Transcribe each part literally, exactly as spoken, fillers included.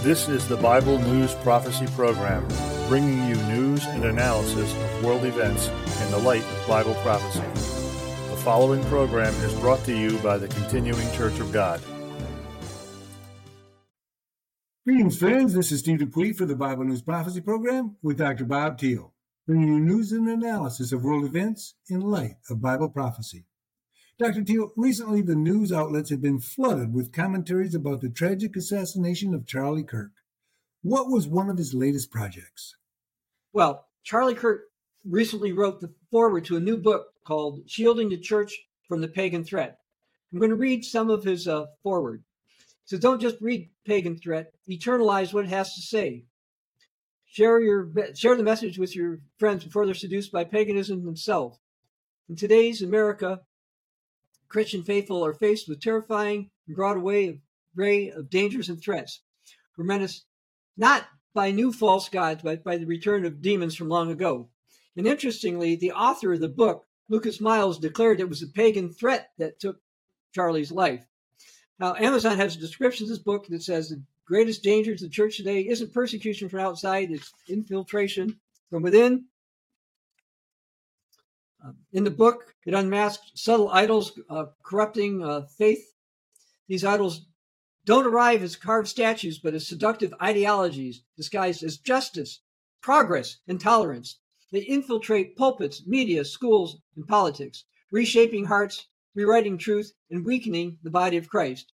This is the Bible News Prophecy Program, bringing you news and analysis of world events in the light of Bible prophecy. The following program is brought to you by the Continuing Church of God. Greetings, friends. This is Steve Dupuy for the Bible News Prophecy Program with Doctor Bob Thiel, bringing you news and analysis of world events in light of Bible prophecy. Doctor Thiel, recently the news outlets have been flooded with commentaries about the tragic assassination of Charlie Kirk. What was one of his latest projects? Well, Charlie Kirk recently wrote the foreword to a new book called Shielding the Church from the Pagan Threat. I'm going to read some of his uh, foreword. So don't just read Pagan Threat, eternalize what it has to say. Share your share the message with your friends before they're seduced by paganism themselves. In today's America, Christian faithful are faced with terrifying and broad array of dangers and threats. We're menaced not by new false gods, but by the return of demons from long ago. And interestingly, the author of the book, Lucas Miles, declared it was a pagan threat that took Charlie's life. Now, Amazon has a description of this book that says the greatest danger to the church today isn't persecution from outside, it's infiltration from within. Uh, in the book, it unmasks subtle idols uh, corrupting uh, faith. These idols don't arrive as carved statues, but as seductive ideologies disguised as justice, progress, and tolerance. They infiltrate pulpits, media, schools, and politics, reshaping hearts, rewriting truth, and weakening the body of Christ.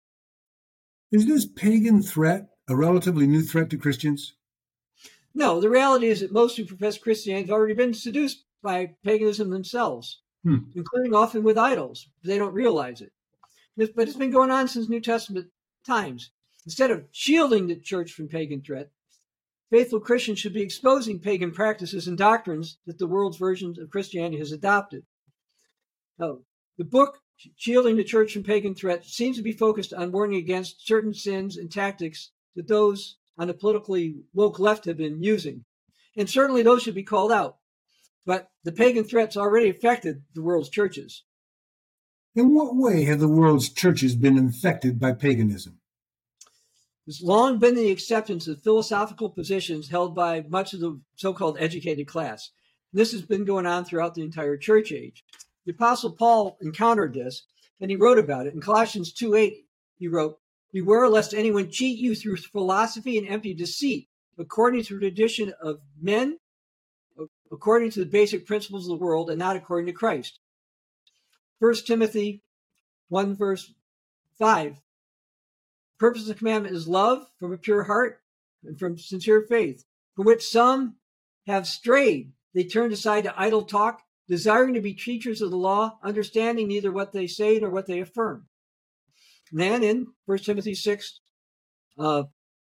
Is this pagan threat a relatively new threat to Christians? No, the reality is that most who profess Christianity have already been seduced by paganism themselves, hmm. including often with idols. They don't realize it. But it's been going on since New Testament times. Instead of shielding the church from pagan threat, faithful Christians should be exposing pagan practices and doctrines that the world's version of Christianity has adopted. Now, the book, Shielding the Church from Pagan Threat, seems to be focused on warning against certain sins and tactics that those on the politically woke left have been using. And certainly those should be called out. But the pagan threats already affected the world's churches. In what way have the world's churches been infected by paganism? It's long been the acceptance of philosophical positions held by much of the so-called educated class. This has been going on throughout the entire church age. The Apostle Paul encountered this, and he wrote about it. In Colossians two eight, he wrote, "Beware lest anyone cheat you through philosophy and empty deceit, according to the tradition of men, according to the basic principles of the world, and not according to Christ." First Timothy one, verse five. The purpose of the commandment is love from a pure heart and from sincere faith, from which some have strayed. They turned aside to idle talk, desiring to be teachers of the law, understanding neither what they say nor what they affirm. And then in First Timothy six, uh,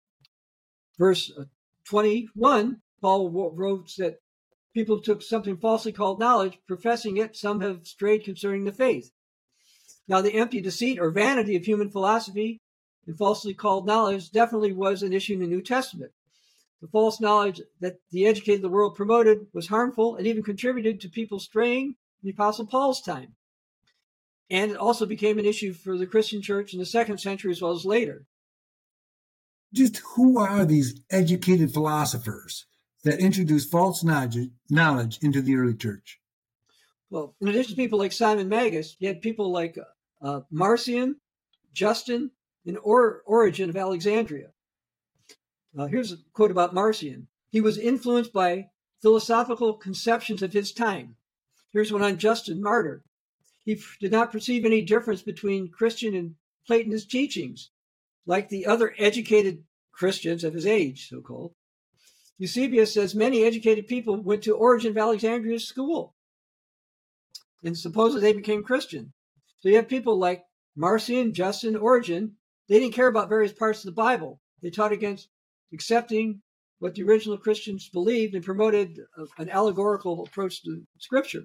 verse twenty-one, Paul wrote that people took something falsely called knowledge, professing it, some have strayed concerning the faith. Now, the empty deceit or vanity of human philosophy and falsely called knowledge definitely was an issue in the New Testament. The false knowledge that the educated of the world promoted was harmful and even contributed to people straying in the Apostle Paul's time. And it also became an issue for the Christian church in the second century as well as later. Just who are these educated philosophers that introduced false knowledge into the early church? Well, in addition to people like Simon Magus, you had people like uh, Marcion, Justin, and or- Origen of Alexandria. Uh, here's a quote about Marcion. He was influenced by philosophical conceptions of his time. Here's one on Justin Martyr. He f- did not perceive any difference between Christian and Platonist teachings, like the other educated Christians of his age, so-called. Eusebius says many educated people went to Origen of Alexandria's school, and supposedly they became Christian. So you have people like Marcion, Justin, Origen. They didn't care about various parts of the Bible. They taught against accepting what the original Christians believed and promoted an allegorical approach to Scripture.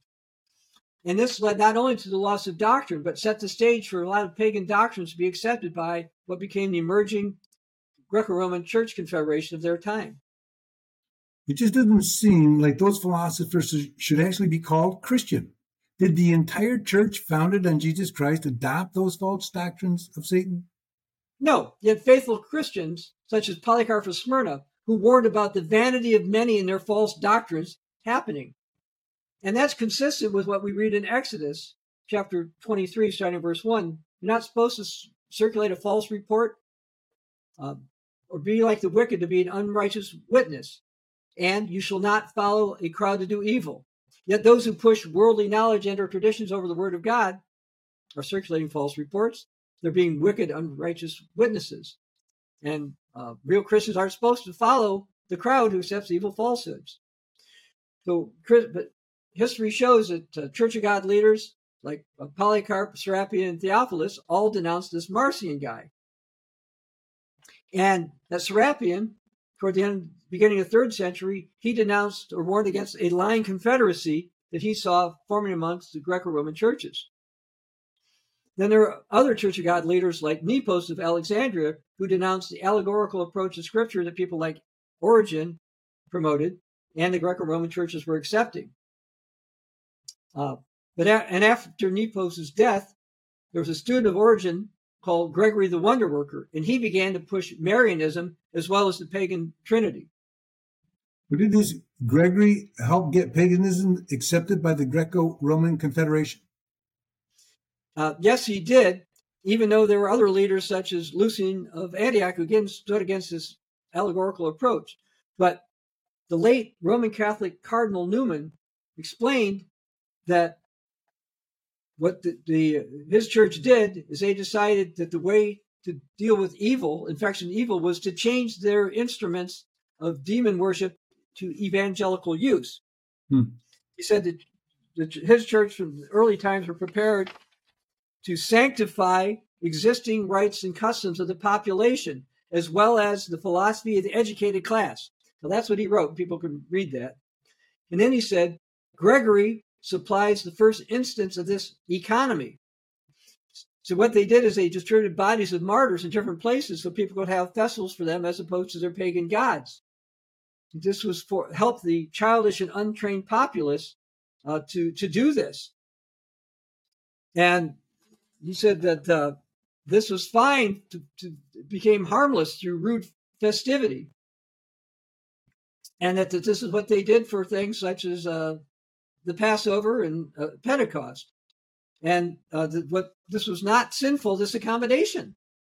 And this led not only to the loss of doctrine, but set the stage for a lot of pagan doctrines to be accepted by what became the emerging Greco-Roman Church Confederation of their time. It just doesn't seem like those philosophers should actually be called Christian. Did the entire church founded on Jesus Christ adopt those false doctrines of Satan? No, yet faithful Christians, such as Polycarp of Smyrna, who warned about the vanity of many and their false doctrines happening. And that's consistent with what we read in Exodus chapter twenty-three, starting in verse one. You're not supposed to circulate a false report uh, or be like the wicked to be an unrighteous witness. And you shall not follow a crowd to do evil. Yet those who push worldly knowledge and or traditions over the word of God are circulating false reports. They're being wicked, unrighteous witnesses. And uh, real Christians aren't supposed to follow the crowd who accepts evil falsehoods. So, but history shows that uh, Church of God leaders like uh, Polycarp, Serapion, and Theophilus all denounced this Marcion guy. And that Serapion, toward the end, beginning of the third century, he denounced or warned against a lying confederacy that he saw forming amongst the Greco-Roman churches. Then there are other Church of God leaders like Nepos of Alexandria who denounced the allegorical approach to Scripture that people like Origen promoted and the Greco-Roman churches were accepting. Uh, but a- and after Nepos' death, there was a student of Origen called Gregory the Wonder Worker, and he began to push Marianism as well as the pagan Trinity. But did this Gregory help get paganism accepted by the Greco-Roman Confederation? Uh, yes, he did, even though there were other leaders such as Lucian of Antioch who again stood against this allegorical approach. But the late Roman Catholic Cardinal Newman explained that what the, the his church did is they decided that the way to deal with evil, infection evil, was to change their instruments of demon worship to evangelical use. Hmm. He said that the, his church from the early times were prepared to sanctify existing rites and customs of the population, as well as the philosophy of the educated class. Now, that's what he wrote. People can read that. And then he said, Gregory supplies the first instance of this economy. So what they did is they distributed bodies of martyrs in different places so people could have festivals for them as opposed to their pagan gods. This was for help the childish and untrained populace uh, to, to do this. And he said that uh, this was fine, to, to became harmless through rude festivity. And that, that this is what they did for things such as uh, the Passover and uh, Pentecost. And uh, the, what this was not sinful, this accommodation.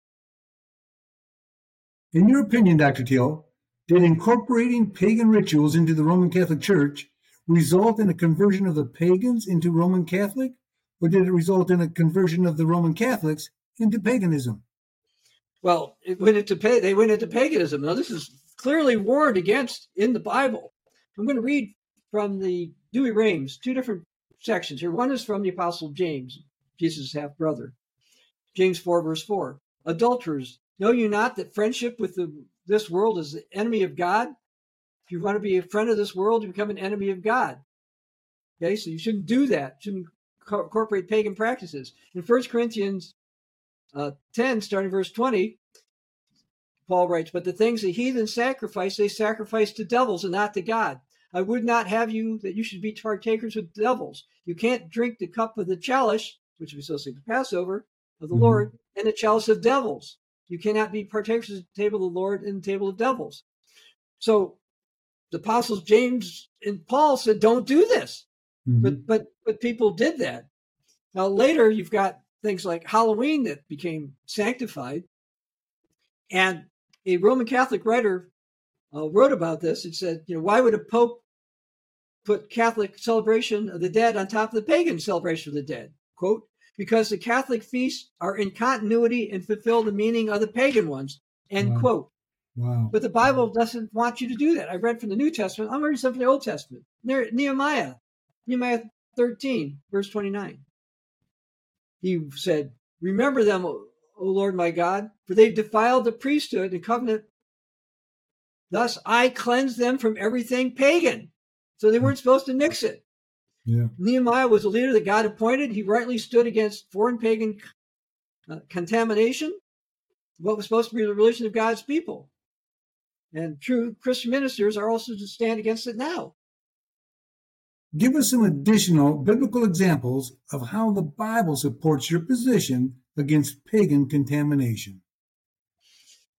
In your opinion, Doctor Teal, did incorporating pagan rituals into the Roman Catholic Church result in a conversion of the pagans into Roman Catholic? Or did it result in a conversion of the Roman Catholics into paganism? Well, it went into pa- they went into paganism. Now, this is clearly warned against in the Bible. I'm going to read from the Douay-Rheims, two different sections here. One is from the Apostle James, Jesus' half-brother. James four, verse four. Adulterers, know you not that friendship with the, this world is the enemy of God? If you want to be a friend of this world, you become an enemy of God. Okay, so you shouldn't do that. You shouldn't incorporate pagan practices. In First Corinthians uh, ten, starting verse twenty, Paul writes, but the things the heathen sacrifice, they sacrifice to devils and not to God. I would not have you that you should be partakers with devils. You can't drink the cup of the chalice, which we associate with Passover, of the mm-hmm. Lord, and the chalice of devils. You cannot be partakers of the table of the Lord and the table of devils. So the apostles James and Paul said, don't do this. Mm-hmm. But but but people did that. Now later you've got things like Halloween that became sanctified. And a Roman Catholic writer uh, wrote about this. It said, you know, why would a pope put Catholic celebration of the dead on top of the pagan celebration of the dead? Quote, because the Catholic feasts are in continuity and fulfill the meaning of the pagan ones, end wow. quote. Wow. But the Bible doesn't want you to do that. I read from the New Testament. I'm reading something from the Old Testament. Nehemiah, Nehemiah thirteen, verse twenty-nine. He said, remember them, O Lord my God, for they've defiled the priesthood and covenant. Thus I cleanse them from everything pagan. So they weren't supposed to mix it. Yeah. Nehemiah was a leader that God appointed. He rightly stood against foreign pagan uh, contamination, what was supposed to be the religion of God's people. And true Christian ministers are also to stand against it now. Give us some additional biblical examples of how the Bible supports your position against pagan contamination.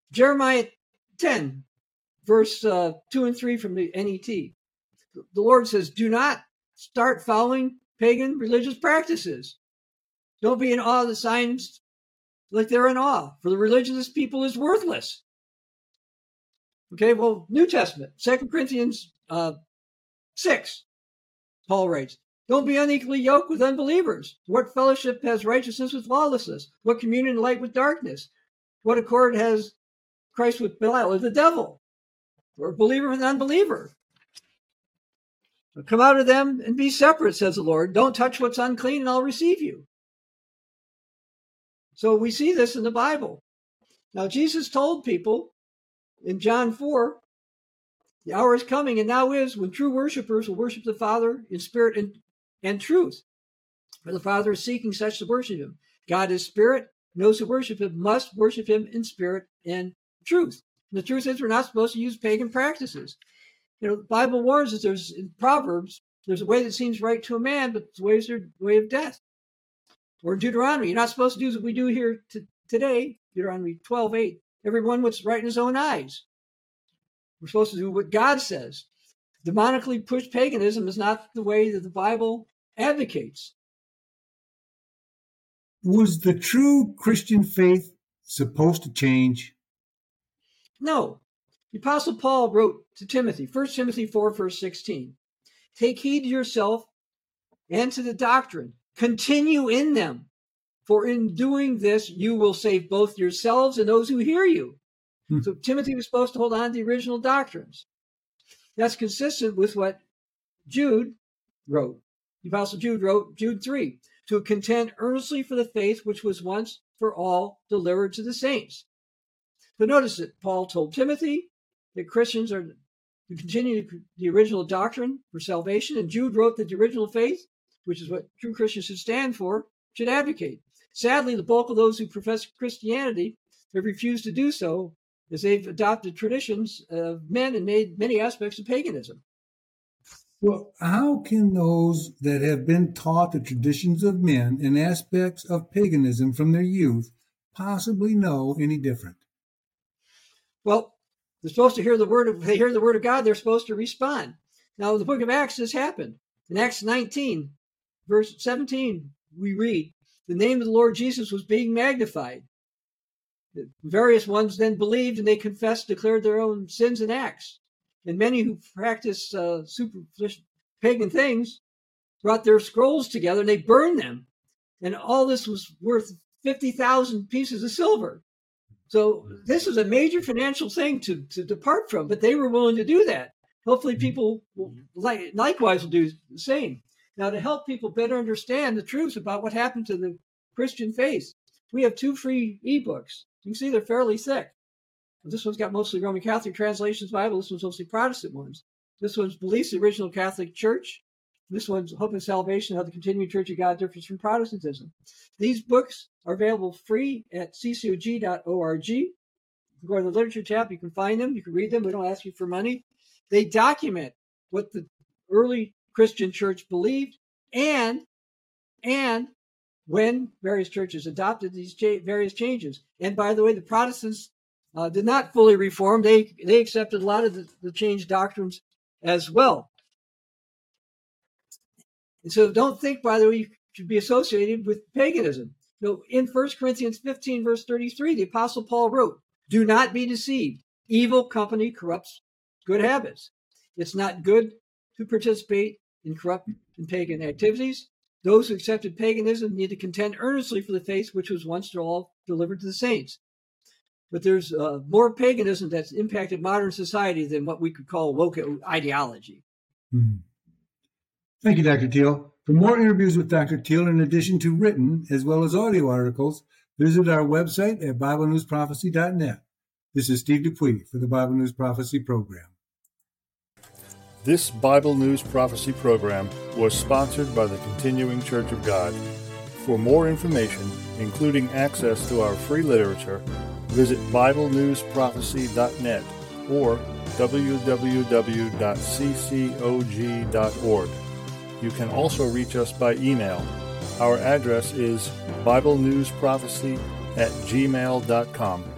Jeremiah ten, verse uh, two and three from the N E T. The Lord says, do not start following pagan religious practices. Don't be in awe of the signs like they're in awe, for the religion of this people is worthless. Okay, well, New Testament, Second Corinthians uh, six, Paul writes, don't be unequally yoked with unbelievers. What fellowship has righteousness with lawlessness? What communion light with darkness? What accord has Christ with Belial or the devil? Or a believer with an unbeliever? Come out of them and be separate, says the Lord. Don't touch what's unclean and I'll receive you. So we see this in the Bible. Now, Jesus told people in John four, the hour is coming and now is when true worshipers will worship the Father in spirit and, and truth. For the Father is seeking such to worship him. God is spirit. Those who worship him must worship him in spirit and truth. And the truth is we're not supposed to use pagan practices. You know, the Bible warns us there's in Proverbs, there's a way that seems right to a man, but the ways are the way of death. Or in Deuteronomy, you're not supposed to do what we do here t- today, Deuteronomy twelve eight. Everyone what's right in his own eyes. We're supposed to do what God says. Demonically pushed paganism is not the way that the Bible advocates. Was the true Christian faith supposed to change? No. The Apostle Paul wrote to Timothy, First Timothy four, verse sixteen, take heed to yourself and to the doctrine. Continue in them, for in doing this, you will save both yourselves and those who hear you. Hmm. So Timothy was supposed to hold on to the original doctrines. That's consistent with what Jude wrote. The Apostle Jude wrote, Jude three, to contend earnestly for the faith which was once for all delivered to the saints. But notice that Paul told Timothy that Christians are to continue the original doctrine for salvation, and Jude wrote that the original faith, which is what true Christians should stand for, should advocate. Sadly, the bulk of those who profess Christianity have refused to do so, as they've adopted traditions of men and made many aspects of paganism. Well, how can those that have been taught the traditions of men and aspects of paganism from their youth possibly know any different? Well, they're supposed to hear the word of, they hear the word of God, they're supposed to respond. Now, in the book of Acts, this happened. In Acts nineteen, verse seventeen, we read, the name of the Lord Jesus was being magnified. The various ones then believed, and they confessed, declared their own sins and acts. And many who practiced uh, superstitious pagan things brought their scrolls together, and they burned them. And all this was worth fifty thousand pieces of silver. So this is a major financial thing to, to depart from, but they were willing to do that. Hopefully people will, like, likewise will do the same. Now, to help people better understand the truth about what happened to the Christian faith, we have two free ebooks. You can see they're fairly thick. This one's got mostly Roman Catholic translations Bible. This one's mostly Protestant ones. This one's Beliefs of the Original Catholic Church. This one's Hope and Salvation, How the Continuing Church of God Differs from Protestantism. These books are available free at c c o g dot org. You can go to the literature tab. You can find them. You can read them. We don't ask you for money. They document what the early Christian church believed and, and when various churches adopted these cha- various changes. And by the way, the Protestants uh, did not fully reform. They, they accepted a lot of the, the changed doctrines as well. And so don't think, by the way, you should be associated with paganism. No, in First Corinthians fifteen, verse thirty-three, the Apostle Paul wrote, do not be deceived. Evil company corrupts good habits. It's not good to participate in corrupt and pagan activities. Those who accepted paganism need to contend earnestly for the faith which was once for all delivered to the saints. But there's uh, more paganism that's impacted modern society than what we could call woke ideology. Hmm. Thank you, Doctor Teal. For more interviews with Doctor Teal, in addition to written as well as audio articles, visit our website at bible news prophecy dot net. This is Steve Dupuy for the Bible News Prophecy Program. This Bible News Prophecy Program was sponsored by the Continuing Church of God. For more information, including access to our free literature, visit bible news prophecy dot net or w w w dot c c o g dot org. You can also reach us by email. Our address is bible news prophecy at gmail dot com.